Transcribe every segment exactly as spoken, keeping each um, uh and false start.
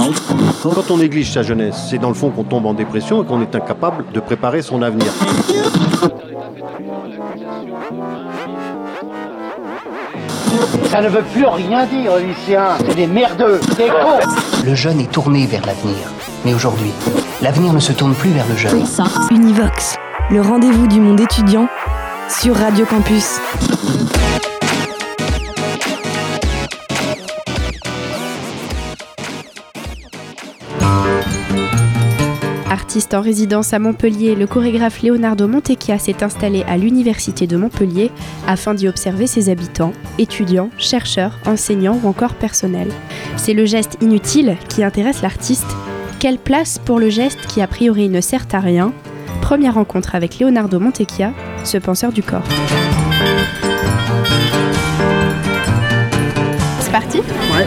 Quand on néglige sa jeunesse, c'est dans le fond qu'on tombe en dépression et qu'on est incapable de préparer son avenir. Ça ne veut plus rien dire, lycéens. C'est des merdeux, des cons. Le jeune est tourné vers l'avenir. Mais aujourd'hui, l'avenir ne se tourne plus vers le jeune. Univox, le rendez-vous du monde étudiant sur Radio Campus. Artiste en résidence à Montpellier, le chorégraphe Leonardo Montecchia s'est installé à l'Université de Montpellier afin d'y observer ses habitants, étudiants, chercheurs, enseignants ou encore personnel. C'est le geste inutile qui intéresse l'artiste. Quelle place pour le geste qui a priori ne sert à rien ? Première rencontre avec Leonardo Montecchia, ce penseur du corps. C'est parti ? Ouais.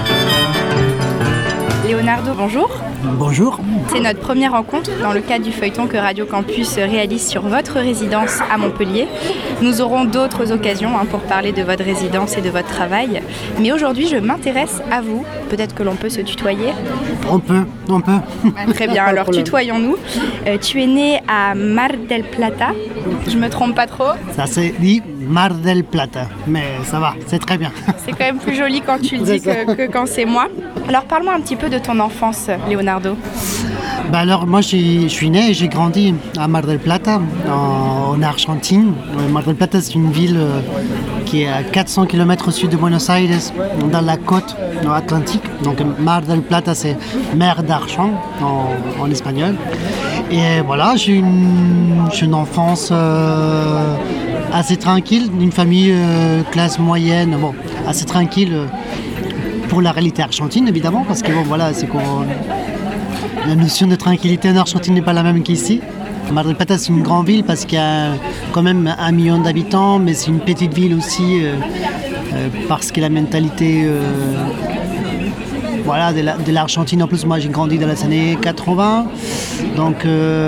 Leonardo, bonjour. Bonjour. C'est notre première rencontre dans le cadre du feuilleton que Radio Campus réalise sur votre résidence à Montpellier. Nous aurons d'autres occasions hein, pour parler de votre résidence et de votre travail. Mais aujourd'hui, je m'intéresse à vous. Peut-être que l'on peut se tutoyer. On peut, on peut. Ah, très bien, alors tutoyons-nous. Euh, tu es né à Mar del Plata. Je me trompe pas trop. Ça s'est dit Mar del Plata, mais ça va, c'est très bien. C'est quand même plus joli quand tu le dis que, que quand c'est moi. Alors parle-moi un petit peu de ton enfance, Leonardo. Bah alors moi je suis né et j'ai grandi à Mar del Plata, en, en Argentine. Mar del Plata c'est une ville euh, qui est à quatre cents kilomètres au sud de Buenos Aires, dans la côte atlantique. Donc Mar del Plata c'est mer d'argent en, en espagnol. Et voilà, j'ai une, j'ai une enfance euh, assez tranquille, d'une famille euh, classe moyenne, bon, assez tranquille euh, pour la réalité argentine évidemment, parce que bon voilà, c'est qu'on... La notion de tranquillité en Argentine n'est pas la même qu'ici. Mar del Plata, c'est une grande ville parce qu'il y a quand même un million d'habitants, mais c'est une petite ville aussi euh, euh, parce que la mentalité euh, voilà, de, la, de l'Argentine, en plus moi j'ai grandi dans les années quatre-vingts, donc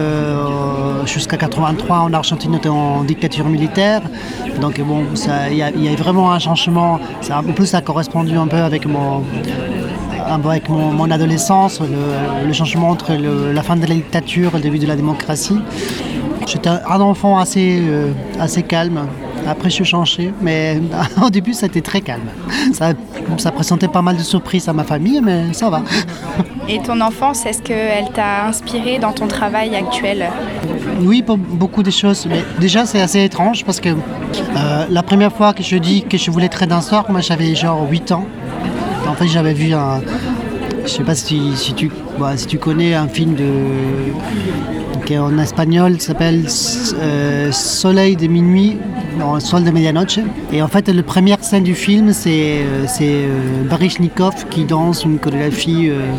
euh, jusqu'à quatre-vingt-trois en Argentine on était en dictature militaire, donc bon, il y, y a vraiment un changement, ça, en plus ça a correspondu un peu avec mon... avec mon, mon adolescence, le, le changement entre le, la fin de la dictature et le début de la démocratie. J'étais un enfant assez, euh, assez calme. Après, je suis changé, mais au début, c'était très calme. Ça, ça présentait pas mal de surprises à ma famille, mais ça va. Et ton enfance, est-ce qu'elle t'a inspiré dans ton travail actuel ? Oui, pour beaucoup de choses. Mais déjà, c'est assez étrange parce que euh, la première fois que je dis que je voulais être danseur, moi, j'avais genre huit ans. En fait, j'avais vu un... Je sais pas si, si, tu, bah, si tu connais un film de, qui est en espagnol, qui s'appelle euh, Soleil de minuit, non, Sol de medianoche. Et en fait, la première scène du film, c'est, c'est euh, Baryshnikov qui danse une chorégraphie euh,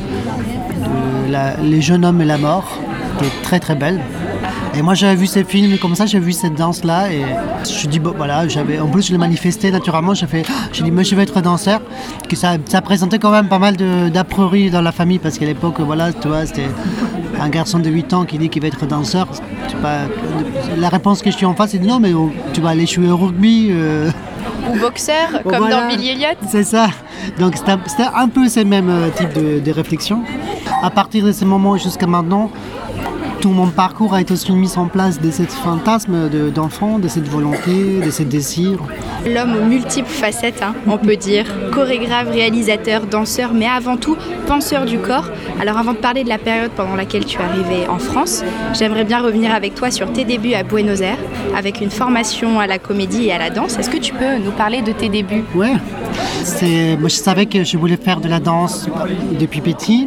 de la, Les jeunes hommes et la mort, qui est très très belle. Et moi j'avais vu ces films comme ça, j'ai vu cette danse-là et je dis bon voilà, j'avais en plus je l'ai manifesté naturellement, j'ai fait, j'ai dit moi je vais être danseur, que ça, ça présentait quand même pas mal de, d'a priori dans la famille parce qu'à l'époque voilà, tu vois, c'était un garçon de huit ans qui dit qu'il va être danseur. C'est pas, la réponse que je suis en face c'est non mais tu vas aller jouer au rugby. Euh... Ou boxeur, bon, comme voilà, dans Billy Elliot. C'est ça. Donc c'était, c'était un peu ces mêmes types de, de réflexions. À partir de ce moment jusqu'à maintenant, tout mon parcours a été aussi mis en place de ce fantasme de, d'enfant, de cette volonté, de ce désir. L'homme aux multiples facettes, hein, on peut dire. Chorégraphe, réalisateur, danseur, mais avant tout, penseur du corps. Alors avant de parler de la période pendant laquelle tu es arrivé en France, j'aimerais bien revenir avec toi sur tes débuts à Buenos Aires, avec une formation à la comédie et à la danse. Est-ce que tu peux nous parler de tes débuts ? Ouais, c'est, moi je savais que je voulais faire de la danse depuis petit.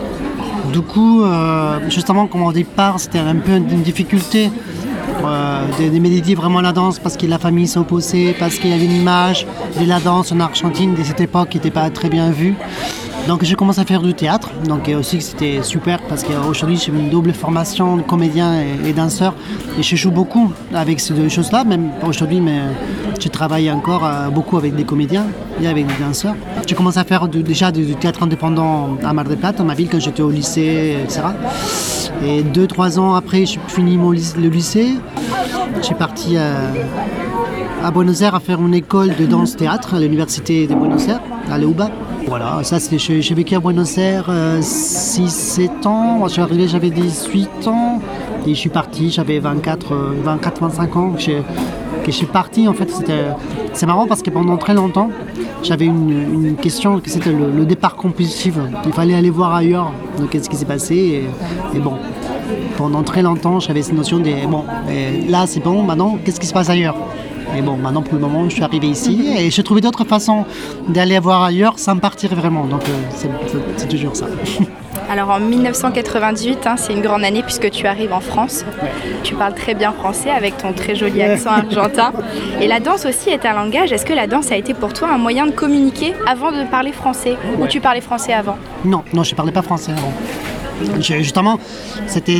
Du coup, euh, justement, comme au départ, c'était un peu une difficulté euh, de, de méditer vraiment la danse parce que la famille s'opposait, parce qu'il y avait une image de la danse en Argentine de cette époque qui n'était pas très bien vue. Donc j'ai commencé à faire du théâtre, donc aussi c'était super parce qu'aujourd'hui j'ai une double formation de comédien et, et danseur et je joue beaucoup avec ces deux choses-là, même aujourd'hui, mais je travaille encore euh, beaucoup avec des comédiens et avec des danseurs. J'ai commencé à faire du, déjà du, du théâtre indépendant à Mar del Plata, ma ville, quand j'étais au lycée, et cetera. Et deux, trois ans après, j'ai fini mon, le lycée, j'ai parti à, à Buenos Aires à faire une école de danse-théâtre à l'université de Buenos Aires, à l'E U B A. Voilà, ça c'était, j'ai, j'ai vécu à Buenos Aires euh, six sept ans. Moi, je suis arrivé, j'avais dix-huit ans. Et je suis parti, j'avais vingt-quatre vingt-cinq ans. Que j'ai, que je suis parti, en fait, c'était, c'est marrant parce que pendant très longtemps, j'avais une, une question, que c'était le, le départ compulsif. Il fallait aller voir ailleurs. Donc, qu'est-ce qui s'est passé et, et bon, pendant très longtemps, j'avais cette notion de bon, là c'est bon, maintenant, qu'est-ce qui se passe ailleurs? Et bon, maintenant pour le moment, je suis arrivé ici et j'ai trouvé d'autres façons d'aller voir ailleurs sans partir vraiment. Donc, euh, c'est, c'est toujours ça. Alors en dix-neuf cent quatre-vingt-dix-huit, hein, c'est une grande année puisque tu arrives en France. Ouais. Tu parles très bien français avec ton très joli accent argentin. Et la danse aussi est un langage. Est-ce que la danse a été pour toi un moyen de communiquer avant de parler français? Ouais. Ou tu parlais français avant? Non, non, je ne parlais pas français avant. Je, justement, c'était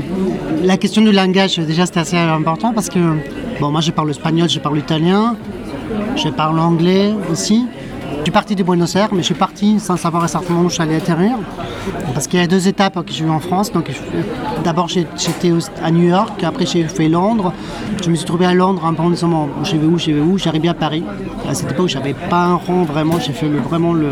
la question du langage. Déjà, c'était assez important parce que bon, moi, je parle espagnol, je parle italien, je parle anglais aussi. Je suis parti de Buenos Aires, mais je suis parti sans savoir exactement où je allais atterrir. Parce qu'il y a deux étapes que j'ai eues en France. Donc, d'abord, j'étais à New York, après j'ai fait Londres. Je me suis trouvé à Londres en me disant, je vais où, je vais où, j'arrivais à Paris. À cette époque, je n'avais pas un rond vraiment, j'ai fait le, vraiment le...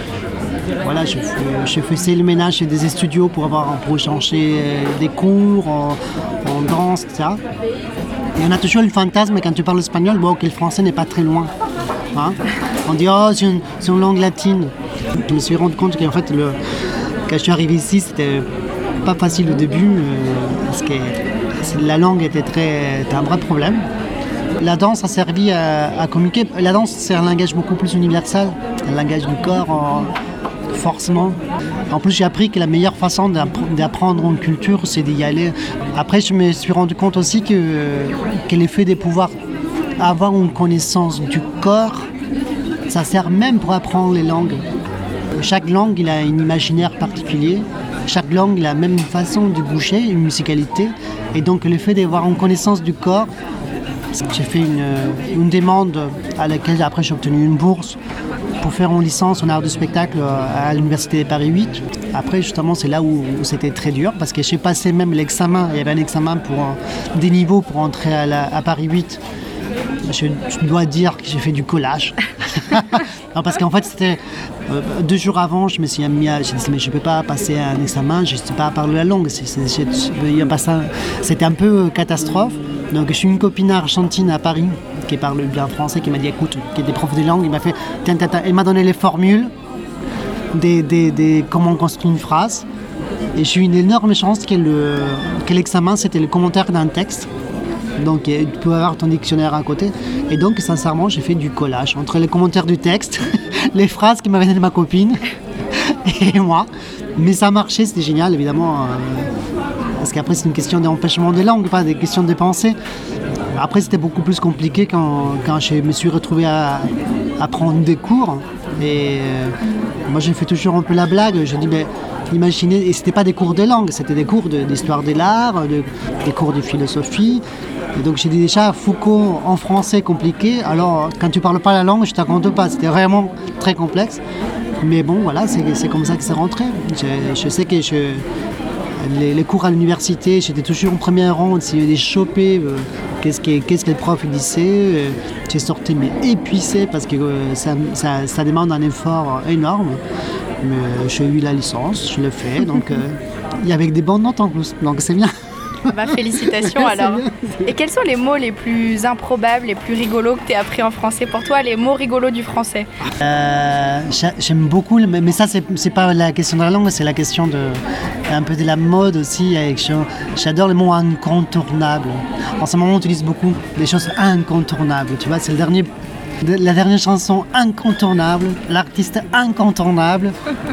Voilà, je fais, je faisais le ménage chez des studios pour avoir pour changer des cours en, en danse, et cetera. Et on a toujours le fantasme quand tu parles espagnol, bon, que le français n'est pas très loin. Hein? On dit oh c'est une, c'est une langue latine. Je me suis rendu compte qu'en fait le, quand je suis arrivé ici, c'était pas facile au début euh, parce que la langue était très, était un vrai problème. La danse a servi à, à communiquer. La danse, c'est un langage beaucoup plus universel, un langage du corps. En, forcément. En plus, j'ai appris que la meilleure façon d'apprendre une culture, c'est d'y aller. Après, je me suis rendu compte aussi que, que l'effet de pouvoir avoir une connaissance du corps, ça sert même pour apprendre les langues. Chaque langue, il a un imaginaire particulier. Chaque langue, il a la même façon de bouger, une musicalité. Et donc, le fait d'avoir une connaissance du corps, j'ai fait une, une demande à laquelle après j'ai obtenu une bourse pour faire une licence en art du spectacle à l'université de Paris huit. Après, justement, c'est là où, où c'était très dur parce que j'ai passé même l'examen. Il y avait un examen pour euh, des niveaux pour entrer à, la, à Paris huit. Je, je dois dire que j'ai fait du collage. Non, parce qu'en fait, c'était euh, deux jours avant, je me suis mis à... J'ai dit, mais je ne peux pas passer un examen, je ne sais pas parler la langue. C'est, c'est, c'est, c'était un peu catastrophe. Donc, je suis une copine argentine à Paris qui parle bien français, qui m'a dit, écoute, qui est des profs de langue, il m'a fait, tiens, tiens, tiens. Il m'a donné les formules, des, des, des, comment on construit une phrase. Et j'ai eu une énorme chance que, le, que l'examen, c'était le commentaire d'un texte. Donc, tu peux avoir ton dictionnaire à côté. Et donc, sincèrement, j'ai fait du collage entre les commentaires du texte, les phrases qui m'avaient donné ma copine et moi. Mais ça marchait, c'était génial, évidemment. Parce qu'après, c'est une question d'empêchement des langues, pas des questions de pensée. Après, c'était beaucoup plus compliqué quand, quand je me suis retrouvé à, à prendre des cours. Et euh, moi, j'ai fait toujours un peu la blague. Je dis, mais imaginez, et c'était pas des cours de langue, c'était des cours de, d'histoire de l'art, de, des cours de philosophie. Et donc, j'ai dit déjà, Foucault en français compliqué. Alors, quand tu parles pas la langue, je te raconte pas. C'était vraiment très complexe. Mais bon, voilà, c'est, c'est comme ça que c'est rentré. Je, je sais que je... Les, les cours à l'université, j'étais toujours en premier rang, essayé de choper euh, qu'est-ce, que, qu'est-ce que le prof disait. Euh, j'ai sorti mais épuisé parce que euh, ça, ça, ça demande un effort énorme. Mais euh, j'ai eu la licence, je l'ai fait, donc euh, et avec des bonnes notes en plus, donc c'est bien. Bah, félicitations alors. Et quels sont les mots les plus improbables, les plus rigolos que tu as appris en français pour toi, les mots rigolos du français? euh, J'aime beaucoup, mais ça c'est, c'est pas la question de la langue, c'est la question de, un peu de la mode aussi. J'adore les mots incontournables. En ce moment on utilise beaucoup des choses incontournables, tu vois, c'est le dernier... La dernière chanson incontournable, l'artiste incontournable.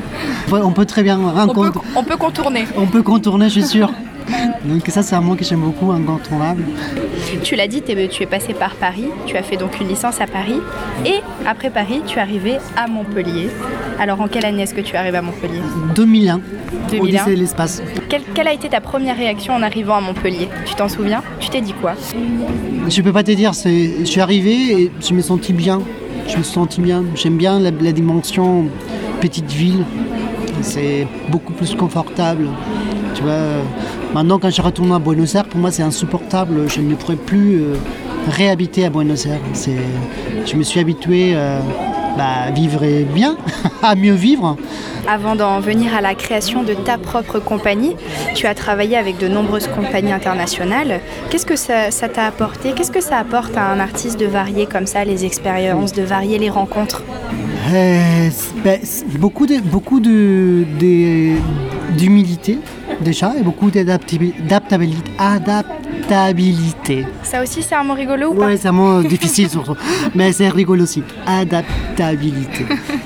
On peut très bien rencontrer. On, on peut contourner. On peut contourner, je suis sûr. Donc ça, c'est un mot que j'aime beaucoup, incontournable. Tu l'as dit, tu es passé par Paris, tu as fait donc une licence à Paris. Et après Paris, tu es arrivé à Montpellier. Alors en quelle année est-ce que tu es arrivé à Montpellier? deux mille un. deux mille un. Odyssée de l'espace. Quelle, quelle a été ta première réaction en arrivant à Montpellier? Tu t'en souviens? Tu t'es dit quoi? Je peux pas te dire, c'est... je suis arrivé et je me sentis bien. Je me suis senti bien. J'aime bien la, la dimension petite ville. C'est beaucoup plus confortable. Tu vois, maintenant quand je retourne à Buenos Aires, pour moi c'est insupportable. Je ne pourrais plus euh, réhabiter à Buenos Aires. C'est... Je me suis habitué. Euh... bah, vivre bien, à mieux vivre. Avant d'en venir à la création de ta propre compagnie, tu as travaillé avec de nombreuses compagnies internationales. Qu'est-ce que ça, ça t'a apporté ? Qu'est-ce que ça apporte à un artiste de varier comme ça les expériences, de varier les rencontres ? Euh, ben, beaucoup de, beaucoup de, de, d'humilité déjà et beaucoup d'adaptabilité. Adaptabilité. Ça aussi c'est un mot rigolo ou pas ? Ouais, c'est un mot difficile surtout, mais c'est rigolo aussi. Adaptabilité.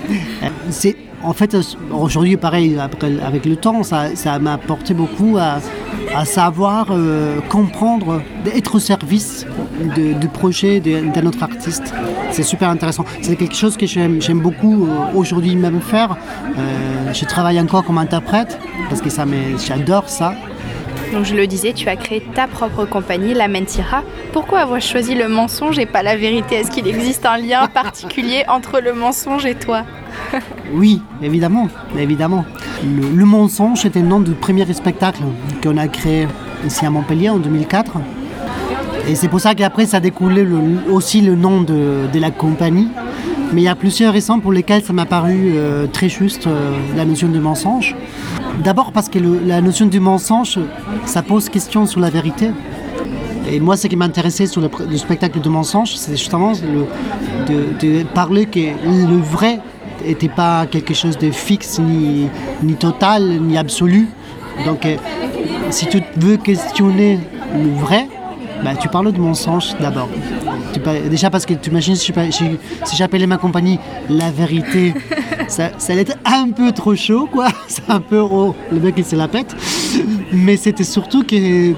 c'est En fait, aujourd'hui, pareil, après, avec le temps, ça, ça m'a apporté beaucoup à, à savoir euh, comprendre, être au service de, du projet d'un autre artiste. C'est super intéressant. C'est quelque chose que j'aime, j'aime beaucoup euh, aujourd'hui même faire. Euh, je travaille encore comme interprète parce que ça m'est, j'adore ça. Donc je le disais, tu as créé ta propre compagnie, La Mentira. Pourquoi avoir choisi le mensonge et pas la vérité ? Est-ce qu'il existe un lien particulier entre le mensonge et toi ? Oui, évidemment, évidemment. Le, le mensonge était le nom du premier spectacle qu'on a créé ici à Montpellier en deux mille quatre. Et c'est pour ça qu'après ça a découlé le, aussi le nom de, de la compagnie. Mais il y a plusieurs raisons pour lesquelles ça m'a paru euh, très juste euh, la notion de mensonge. D'abord parce que le, la notion du mensonge, ça pose question sur la vérité. Et moi, ce qui m'intéressait sur le, le spectacle de mensonge, c'est justement le, de, de parler que le vrai n'était pas quelque chose de fixe, ni, ni total, ni absolu. Donc, euh, si tu veux questionner le vrai, bah, tu parles de mensonge d'abord. Tu parles, déjà parce que tu imagines si, si, si j'appelais ma compagnie La Vérité, ça, ça allait être un peu trop chaud, quoi. C'est un peu, oh, le mec il se la pète. Mais c'était surtout que euh,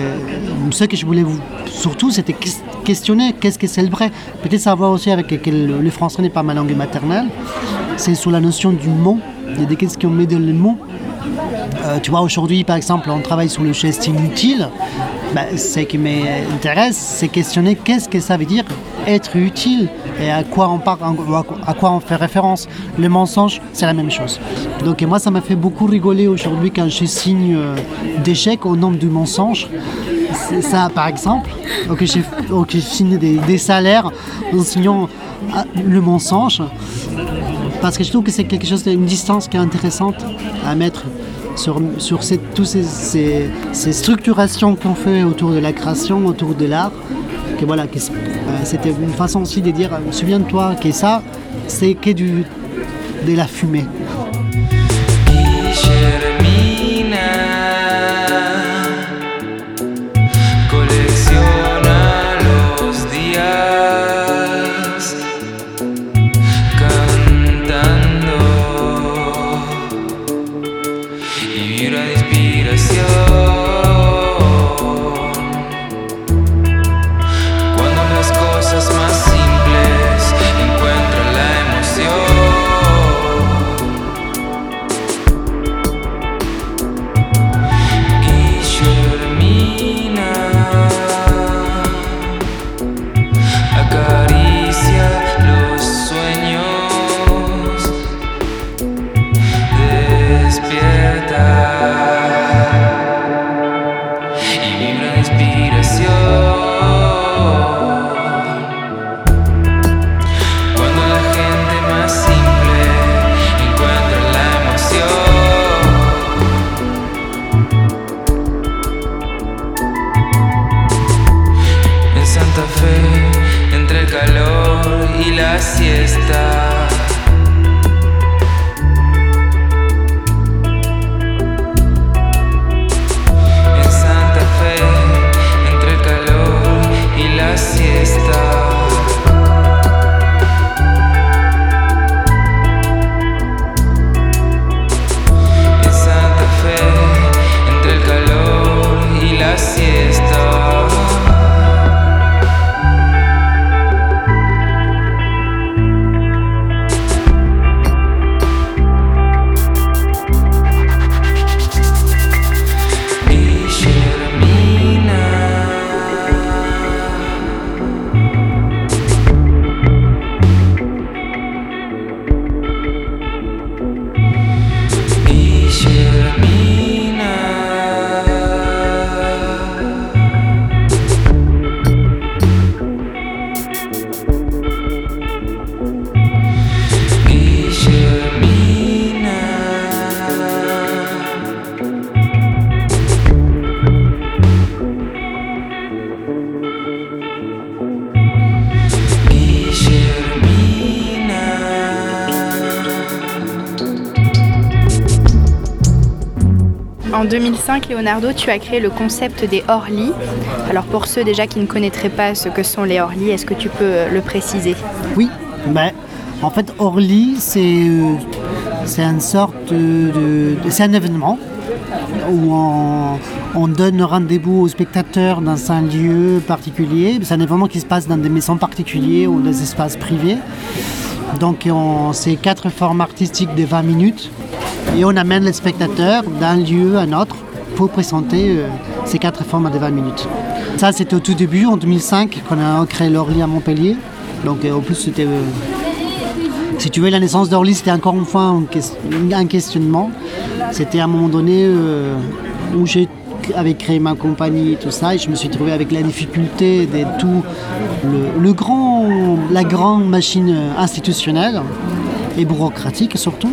ce que je voulais vous, surtout, c'était questionner qu'est-ce que c'est le vrai. Peut-être savoir aussi avec que le, le français n'est pas ma langue maternelle. C'est sur la notion du mot. Il y a des questions qu'on met dans le mot. Euh, tu vois, aujourd'hui, par exemple, on travaille sur le geste inutile. Ben, ce qui m'intéresse, c'est questionner qu'est-ce que ça veut dire être utile et à quoi on parle, à quoi on fait référence. Le mensonge, c'est la même chose. Donc, et moi, ça m'a fait beaucoup rigoler aujourd'hui quand je signe euh, des chèques au nom du mensonge. C'est ça, par exemple, donc je, donc je signe des, des salaires en signant euh, le mensonge. Parce que je trouve que c'est quelque chose, une distance qui est intéressante à mettre sur, sur ces, toutes ces, ces, ces structurations qu'on fait autour de la création, autour de l'art. Que voilà, que euh, c'était une façon aussi de dire, souviens-toi que ça, c'est que du, de la fumée. Despierta. En deux mille cinq, Leonardo, tu as créé le concept des hors-lits. Alors pour ceux déjà qui ne connaîtraient pas ce que sont les hors-lits, est-ce que tu peux le préciser ? Oui, ben, en fait, hors-lit, c'est, euh, c'est une sorte de, de, c'est un événement où on, on donne rendez-vous aux spectateurs dans un lieu particulier. C'est un événement qui se passe dans des maisons particulières ou des espaces privés. Donc on, c'est quatre formes artistiques de vingt minutes. Et on amène les spectateurs d'un lieu à un autre pour présenter euh, ces quatre formes de vingt minutes. Ça, c'était au tout début, en deux mille cinq, qu'on a créé l'Orly à Montpellier. Donc, euh, en plus, c'était... Euh, si tu veux, la naissance d'Orly, c'était encore une fois un, un questionnement. C'était à un moment donné euh, où j'avais créé ma compagnie et tout ça, et je me suis trouvé avec la difficulté de tout le, le grand, la grande machine institutionnelle et bureaucratique surtout.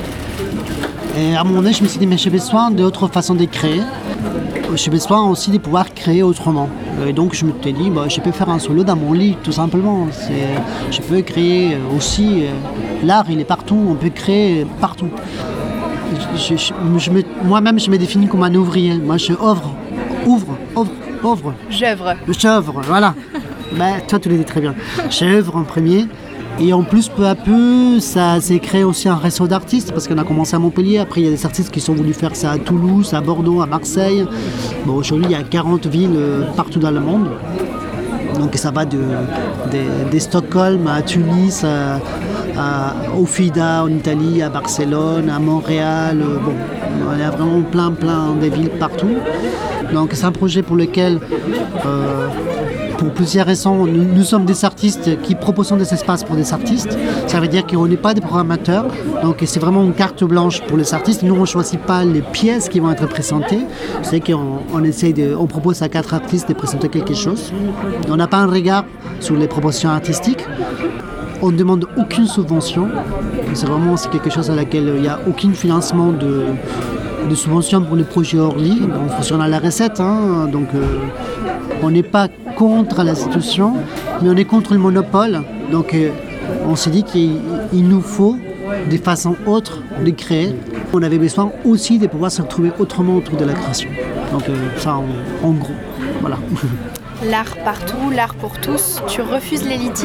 Et à un moment donné, je me suis dit, mais j'ai besoin d'autres façons de créer. J'ai besoin aussi de pouvoir créer autrement. Et donc, je me suis dit, bah, je peux faire un solo dans mon lit, tout simplement. C'est, je peux créer aussi. Euh, l'art, il est partout. On peut créer partout. Je, je, je me, moi-même, je me définis comme un ouvrier. Moi, je ouvre, ouvre, ouvre, ouvre. J'œuvre. J'œuvre, voilà. Ben, toi, tu le dis très bien. J'œuvre en premier. Et en plus, peu à peu, ça s'est créé aussi un réseau d'artistes, parce qu'on a commencé à Montpellier. Après, il y a des artistes qui sont voulu faire ça à Toulouse, à Bordeaux, à Marseille. Bon, aujourd'hui, il y a quarante villes euh, partout dans le monde. Donc ça va de, de, de Stockholm à Tunis, à, à, au Fida en Italie, à Barcelone, à Montréal. Euh, bon, il y a vraiment plein, plein de villes partout. Donc c'est un projet pour lequel... Euh, Pour plusieurs raisons, nous, nous sommes des artistes qui proposons des espaces pour des artistes. Ça veut dire qu'on n'est pas des programmateurs, donc c'est vraiment une carte blanche pour les artistes. Nous, on ne choisit pas les pièces qui vont être présentées. C'est qu'on on essaie de, on propose à quatre artistes de présenter quelque chose. On n'a pas un regard sur les propositions artistiques. On ne demande aucune subvention. C'est vraiment c'est quelque chose à laquelle il n'y a aucun financement de, de subvention pour les projets Orly. On fonctionne à la recette, hein, donc euh, on n'est pas contre l'institution, mais on est contre le monopole. Donc euh, on s'est dit qu'il il nous faut des façons autres de créer. On avait besoin aussi de pouvoir se retrouver autrement autour de la création. Donc euh, ça en, en gros, voilà. L'art partout, l'art pour tous. Tu refuses l'élitisme ?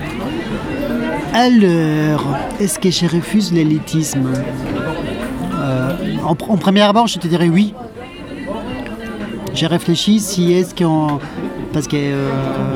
Alors, est-ce que je refuse l'élitisme ? euh, en, en premier abord, je te dirais oui. J'ai réfléchi si est-ce qu'on... Parce que euh,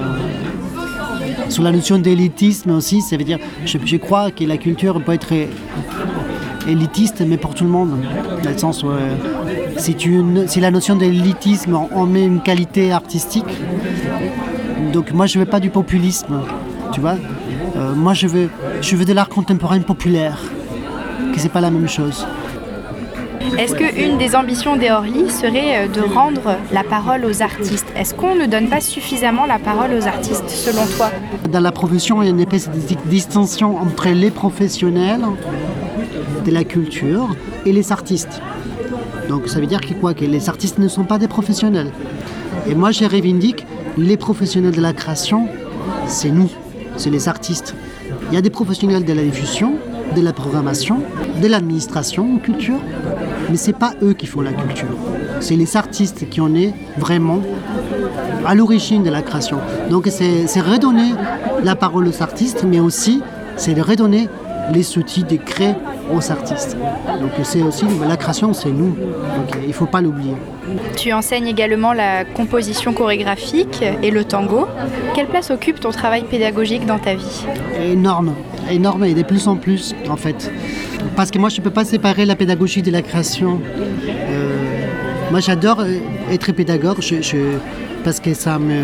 sur la notion d'élitisme aussi, ça veut dire, je, je crois que la culture peut être élitiste, mais pour tout le monde. Dans le sens où euh, si, tu, si la notion d'élitisme, on, on met une qualité artistique. Donc moi, je veux pas du populisme, tu vois. Euh, moi, je veux, je veux de l'art contemporain populaire, que c'est pas la même chose. Est-ce qu'une des ambitions des Orly serait de rendre la parole aux artistes ? Est-ce qu'on ne donne pas suffisamment la parole aux artistes, selon toi ? Dans la profession, il y a une épaisse distinction entre les professionnels de la culture et les artistes. Donc ça veut dire que quoi ? Que les artistes ne sont pas des professionnels. Et moi, je revendique les professionnels de la création, c'est nous, c'est les artistes. Il y a des professionnels de la diffusion, de la programmation, de l'administration, culture, mais c'est pas eux qui font la culture. C'est les artistes qui en est vraiment à l'origine de la création. Donc c'est, c'est redonner la parole aux artistes, mais aussi c'est de redonner les outils de créer aux artistes. Donc c'est aussi la création, c'est nous. Donc il faut pas l'oublier. Tu enseignes également la composition chorégraphique et le tango. Quelle place occupe ton travail pédagogique dans ta vie ? Énorme, énorme et de plus en plus en fait. Parce que moi je ne peux pas séparer la pédagogie de la création. Euh, moi j'adore être pédagogue je, je, parce que ça me...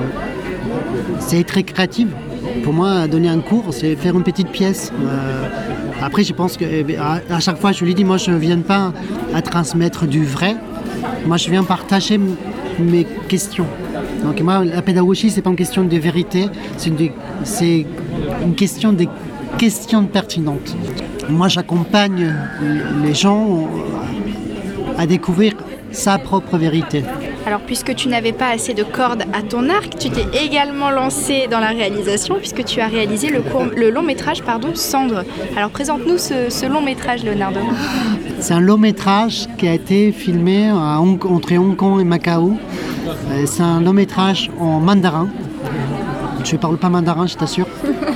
c'est très créatif. Pour moi, donner un cours, c'est faire une petite pièce. Euh, après, je pense qu'à à chaque fois, je lui dis, moi, je ne viens pas à transmettre du vrai. Moi, je viens partager m- mes questions. Donc, moi, la pédagogie, ce n'est pas une question de vérité, c'est une, c'est une question de questions pertinentes. Moi, j'accompagne les gens à découvrir sa propre vérité. Alors, puisque tu n'avais pas assez de cordes à ton arc, tu t'es également lancé dans la réalisation, puisque tu as réalisé le, court, le long métrage pardon, Cendre. Alors, présente-nous ce, ce long métrage, Leonardo. C'est un long métrage qui a été filmé à Hong, entre Hong Kong et Macao. C'est un long métrage en mandarin. Je ne parle pas mandarin, je t'assure.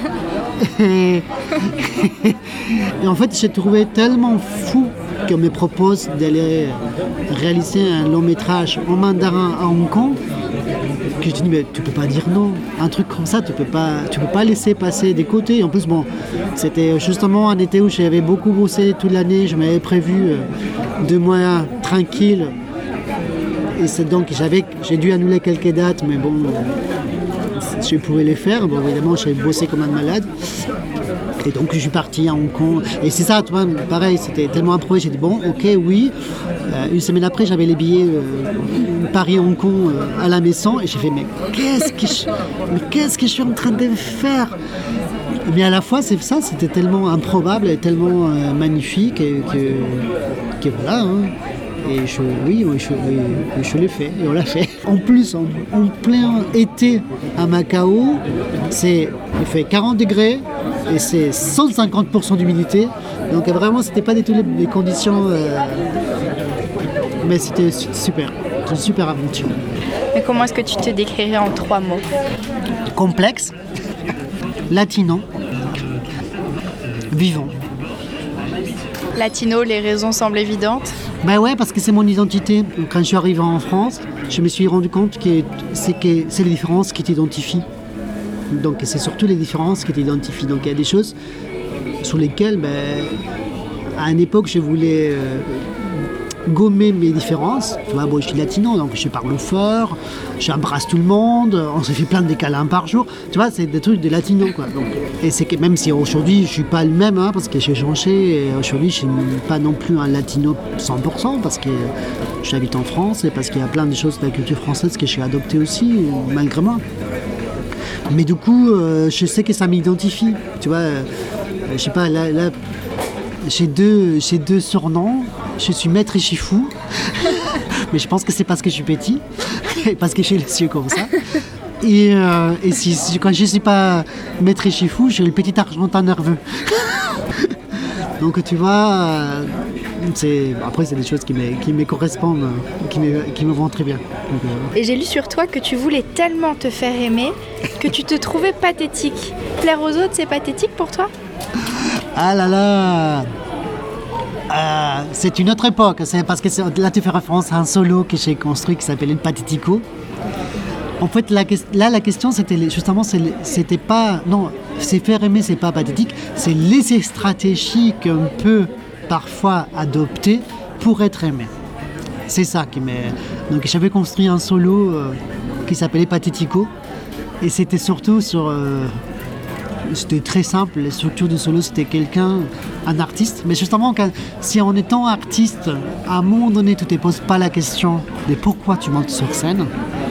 Et, et en fait, j'ai trouvé tellement fou qu'on me propose d'aller réaliser un long métrage en mandarin à Hong Kong que je dis mais tu peux pas dire non, un truc comme ça tu peux pas, tu peux pas laisser passer des côtés. En plus bon, c'était justement un été où j'avais beaucoup bossé toute l'année, je m'avais prévu euh, deux mois tranquilles et c'est donc j'avais, j'ai dû annuler quelques dates mais bon euh, je pouvais les faire. Bon évidemment j'avais bossé comme un malade. Et donc je suis parti à Hong Kong. Et c'est ça, tu vois, pareil, c'était tellement improvisé. J'ai dit bon, ok, oui. Euh, une semaine après, j'avais les billets euh, Paris-Hong Kong euh, à la maison. Et j'ai fait, mais qu'est-ce que je, mais qu'est-ce que je suis en train de faire? Mais à la fois, c'est ça, c'était tellement improbable et tellement euh, magnifique et que, que voilà. Hein. Et je, oui, oui, je, oui, je l'ai fait, et on l'a fait. En plus, en, en plein été à Macao, c'est, il fait quarante degrés et c'est cent cinquante pour cent d'humidité. Donc vraiment, c'était pas du tout les, les conditions, euh, mais c'était super, une super aventure. Mais comment est-ce que tu te décrirais en trois mots? Complexe, latino, vivant. Latino, les raisons semblent évidentes. Ben ouais, parce que c'est mon identité. Quand je suis arrivé en France, je me suis rendu compte que c'est, que c'est les différences qui t'identifient. Donc c'est surtout les différences qui t'identifient. Donc il y a des choses sur lesquelles, ben, à une époque, je voulais euh, gommer mes différences. Tu vois, bon, je suis latino, donc je parle fort, j'embrasse tout le monde, on se fait plein de câlins par jour. Tu vois, c'est des trucs de latino, quoi. Donc, et c'est que même si aujourd'hui, je suis pas le même, hein, parce que j'ai changé, et aujourd'hui, je suis pas non plus un latino cent pour cent, parce que j'habite en France, et parce qu'il y a plein de choses de la culture française que j'ai adoptées aussi, malgré moi. Mais du coup, euh, je sais que ça m'identifie. Tu vois, euh, je sais pas, là, là j'ai, deux, j'ai deux surnoms. Je suis Maître et Chifou. Mais je pense que c'est parce que je suis petit. Parce que j'ai les yeux comme ça. Et, euh, et si, si, quand je ne suis pas Maître et Chifou, j'ai le petit argentin nerveux. Donc tu vois, euh, c'est, après c'est des choses qui me, qui me correspondent, qui me, qui me vont très bien. Donc, euh... Et j'ai lu sur toi que tu voulais tellement te faire aimer que tu te trouvais pathétique. Plaire aux autres, c'est pathétique pour toi? Ah là là, euh, c'est une autre époque. C'est parce que c'est, là tu fais référence à un solo que j'ai construit qui s'appelait le Pathético. En fait, la, là, la question, c'était justement, c'était pas... Non, c'est faire aimer, c'est pas pathétique. C'est les stratégies qu'on peut parfois adopter pour être aimé. C'est ça qui m'est... Donc, j'avais construit un solo euh, qui s'appelait Pathético. Et c'était surtout sur... Euh, c'était très simple. Les structures du solo, c'était quelqu'un, un artiste. Mais justement, quand, si en étant artiste, à un moment donné, tu ne te poses pas la question de pourquoi tu montes sur scène,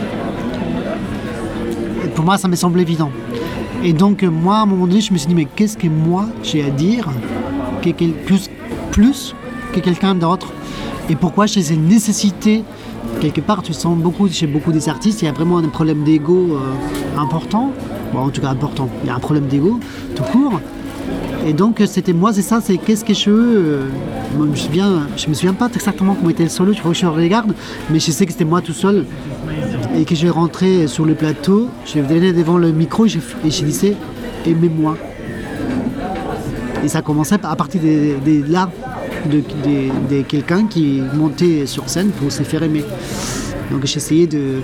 pour moi, ça me semble évident. Et donc, moi, à un moment donné, je me suis dit, mais qu'est-ce que moi, j'ai à dire que, que, plus, plus que quelqu'un d'autre? Et pourquoi j'ai cette nécessité? Quelque part, tu sens beaucoup, chez beaucoup des artistes, il y a vraiment un problème d'ego euh, important. Bon, en tout cas, important. Il y a un problème d'ego, tout court. Et donc, c'était moi, c'est ça, c'est qu'est-ce que je veux. Euh, moi, je me souviens, je me souviens pas exactement comment était le solo, tu vois, je regarde, mais je sais que c'était moi tout seul. Et que j'ai rentré sur le plateau, je venais devant le micro et je, et je disais « aimez-moi ». Et ça commençait à partir de, de là, de, de, de quelqu'un qui montait sur scène pour se faire aimer. Donc j'essayais de...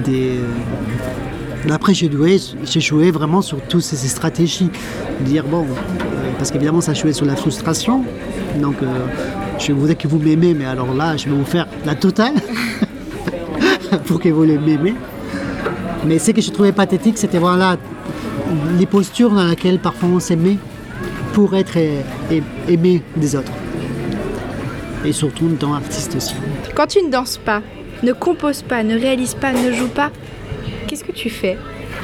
de... Après j'ai joué, j'ai joué vraiment sur toutes ces stratégies. De dire bon, euh, parce qu'évidemment ça jouait sur la frustration. Donc euh, je voudrais que vous m'aimez, mais alors là je vais vous faire la totale. Pour que vous m'aimez. Mais ce que je trouvais pathétique, c'était voilà, les postures dans lesquelles parfois on s'aimait pour être aimé des autres. Et surtout en tant qu'artiste aussi. Quand tu ne danses pas, ne composes pas, ne réalises pas, ne joues pas, qu'est-ce que tu fais?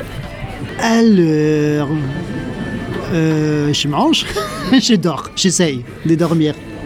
Alors, euh, je mange, je dors, j'essaye de dormir.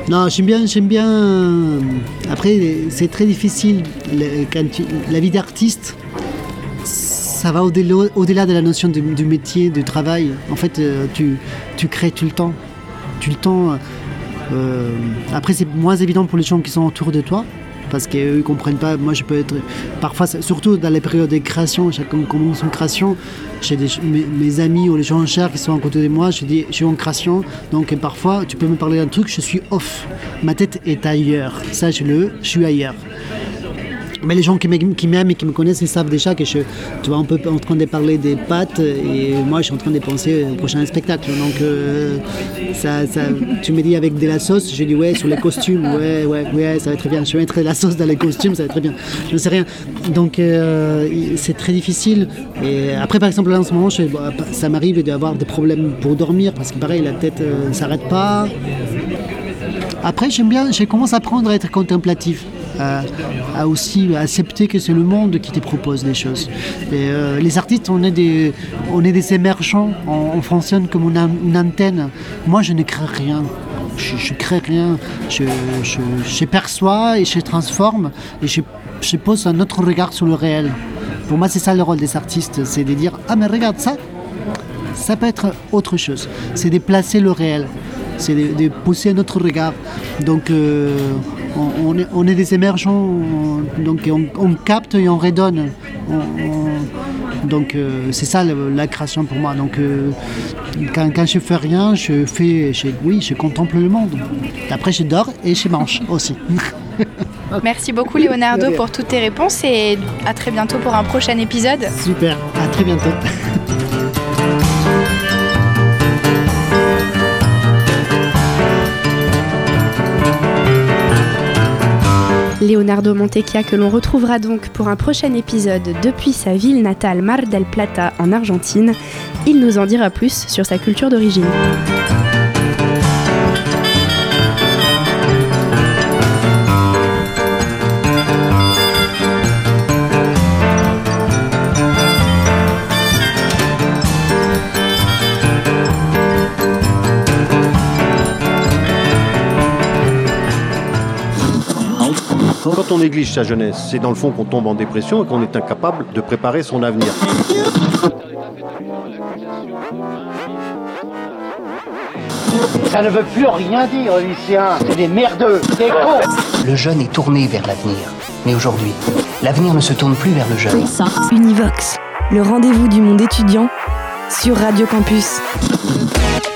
Non, j'aime bien, j'aime bien. Après, c'est très difficile. Quand tu, la vie d'artiste, ça va au-delà, au-delà de la notion de, du métier, du travail. En fait, tu, tu crées tout le temps. Tout le temps. Euh, après, c'est moins évident pour les gens qui sont autour de toi. Parce qu'eux ne comprennent pas. Moi, je peux être. Parfois, surtout dans les périodes de création, chaque commence une création, j'ai des, mes, mes amis ou les gens chers qui sont à côté de moi, je dis, je suis en création. Donc, parfois, tu peux me parler d'un truc, je suis off. Ma tête est ailleurs. Sache-le, je suis ailleurs. Mais les gens qui m'aiment, qui m'aiment et qui me connaissent, ils savent déjà que je, tu vois, on peut en train de parler des pâtes et moi, je suis en train de penser au prochain spectacle. Donc, euh, ça, ça, tu me dis avec de la sauce, je dis ouais, sur les costumes, ouais, ouais, ouais, ça va très bien. Je mettrai de la sauce dans les costumes, ça va très bien. Je ne sais rien. Donc, euh, c'est très difficile. Et après, par exemple, là, en ce moment, je, ça m'arrive d'avoir des problèmes pour dormir parce que pareil, la tête ne euh, s'arrête pas. Après, j'aime bien, je commence à apprendre à être contemplatif. À, à aussi accepter que c'est le monde qui te propose des choses. Et, euh, les artistes, on est des, on est des émergents, on, on fonctionne comme une, une antenne. Moi, je ne crée rien. Je, je crée rien. Je, je, je perçois et je transforme et je, je pose un autre regard sur le réel. Pour moi, c'est ça le rôle des artistes, c'est de dire ah mais regarde ça, ça peut être autre chose. C'est de placer le réel, c'est de, de pousser un autre regard. Donc euh, On, on, est, on est des émergents, on, donc on, on capte et on redonne. On, on, donc euh, c'est ça la, la création pour moi. Donc euh, quand, quand je fais rien, je fais, je, oui, je contemple le monde. Après je dors et je mange aussi. Merci beaucoup Leonardo pour toutes tes réponses et à très bientôt pour un prochain épisode. Super, à très bientôt. Leonardo Montecchia que l'on retrouvera donc pour un prochain épisode depuis sa ville natale Mar del Plata en Argentine. Il nous en dira plus sur sa culture d'origine. Quand on néglige sa jeunesse, c'est dans le fond qu'on tombe en dépression et qu'on est incapable de préparer son avenir. Ça ne veut plus rien dire, Lucien. C'est des merdeux, des cons. Le jeune est tourné vers l'avenir. Mais aujourd'hui, l'avenir ne se tourne plus vers le jeune. Univox, le rendez-vous du monde étudiant sur Radio Campus.